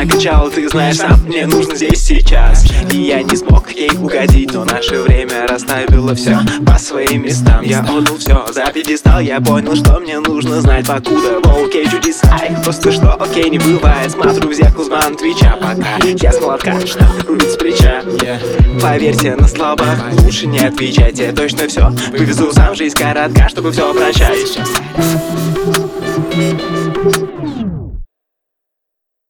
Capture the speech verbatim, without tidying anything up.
накачал, ты знаешь сам, мне нужно здесь сейчас. И я не смог ей угодить, но наше время расставило все по своим местам. Я отдал все за пьедестал, я понял, что мне нужно знать, покуда в окей чудеса. Их просто что окей не бывает. Смотрю в зеркало, зман твича, пока я с молотка, что рубит с плеча. Поверьте на словах, лучше не отвечайте, точно все вывезу сам, жизнь коротка, чтобы все прощать.